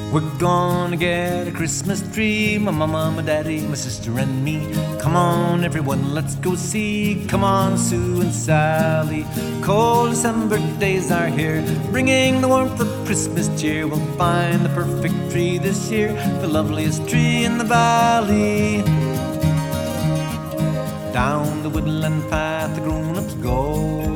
We're gonna get a Christmas tree, my mama, my daddy, my sister and me. Come on everyone, let's go see. Come on Sue and Sally. Cold December days are here, bringing the warmth of Christmas cheer. We'll find the perfect tree this year, the loveliest tree in the valley. Down the woodland path the grown-ups go,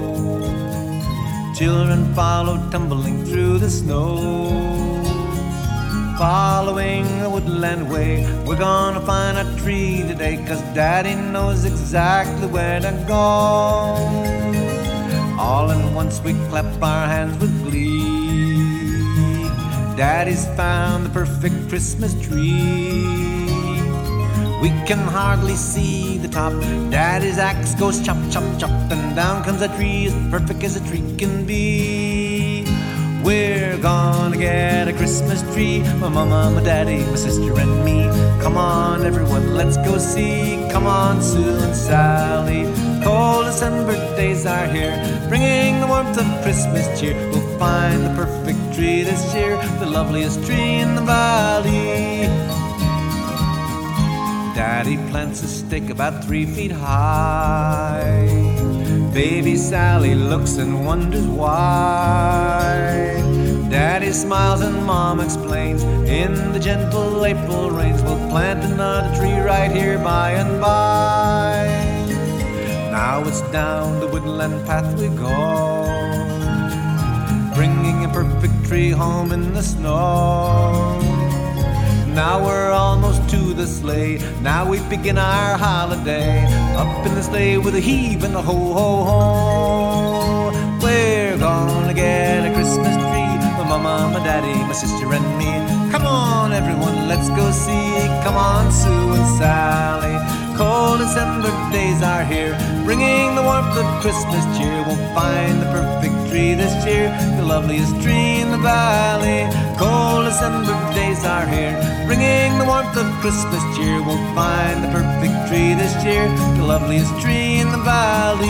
children follow tumbling through the snow. Following the woodland way, we're gonna find a tree today, 'cause Daddy knows exactly where to go. All at once we clap our hands with glee. Daddy's found the perfect Christmas tree. We can hardly see the top. Daddy's axe goes chop, chop, chop, and down comes a tree as perfect as a tree can be. We're gonna get a Christmas tree, my mama, my daddy, my sister and me. Come on everyone, let's go see. Come on Sue and Sally. Cold December days are here, bringing the warmth of Christmas cheer. We'll find the perfect tree this year, the loveliest tree in the valley. Daddy plants a stick about 3 feet high. Baby Sally looks and wonders why. Daddy smiles and Mom explains, in the gentle April rains we'll plant another tree right here by and by. Now it's down the woodland path we go, bringing a perfect tree home in the snow. Now we're almost to the sleigh, now we begin our holiday. Up in the sleigh with a heave and a ho-ho-ho. We're gonna get a Christmas tree, my mama, my daddy, my sister and me. Come on everyone, let's go see. Come on Sue and Sally. Cold December days are here, bringing the warmth of Christmas cheer. We'll find the perfect tree this year, the loveliest tree in the valley. Cold December days are here, bringing the warmth of Christmas cheer. We'll find the perfect tree this year, the loveliest tree in the valley.